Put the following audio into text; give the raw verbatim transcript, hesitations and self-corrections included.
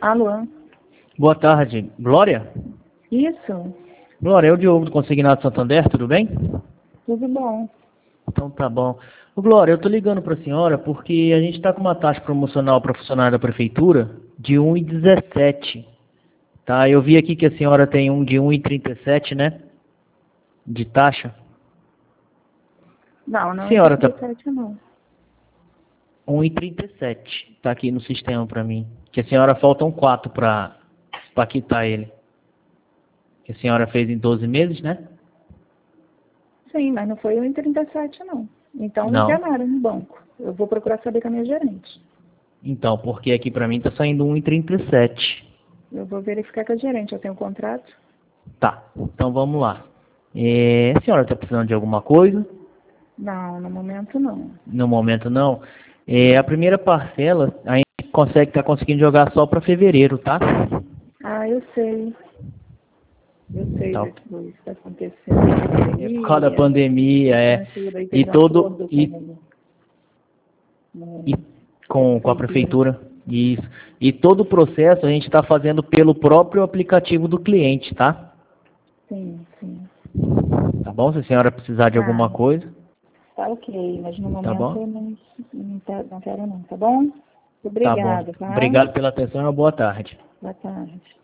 Alô? Boa tarde. Glória? Isso? Glória, é o Diogo do Consignado Santander, tudo bem? Tudo bom. Então tá bom. Ô, Glória, eu tô ligando pra senhora porque a gente tá com uma taxa promocional para funcionário da prefeitura de um e dezessete. Tá? Eu vi aqui que a senhora tem um de um e trinta e sete, né? De taxa. Não, não é Senhora, tá trinta e sete não. um e trinta e sete. Tá aqui no sistema pra mim. Que a senhora faltam quatro pra, pra quitar ele. Que a senhora fez em doze meses, né? Sim, mas não foi um e trinta e sete não. Então me Não. enganaram no banco. Eu vou procurar saber com a minha gerente. Então, porque aqui pra mim tá saindo um e trinta e sete. Eu vou verificar com a gerente. Eu tenho um contrato? Tá, então vamos lá. É, a senhora está precisando de alguma coisa? Não, no momento não. No momento não. É, a primeira parcela a gente consegue estar conseguindo jogar só para fevereiro, tá? Ah, eu sei. Eu sei Tá. disso que está acontecendo. É por causa da pandemia, é. E todo e, e com, com a prefeitura. Isso. E todo o processo a gente está fazendo pelo próprio aplicativo do cliente, tá? Sim, sim. Tá bom? Se a senhora precisar de alguma Ah, coisa, tá ok, mas no tá momento bom? eu não, não, tá- não quero não, tá bom? Tá bom. Obrigada, tá? Obrigado pela atenção e uma boa tarde. Boa tarde.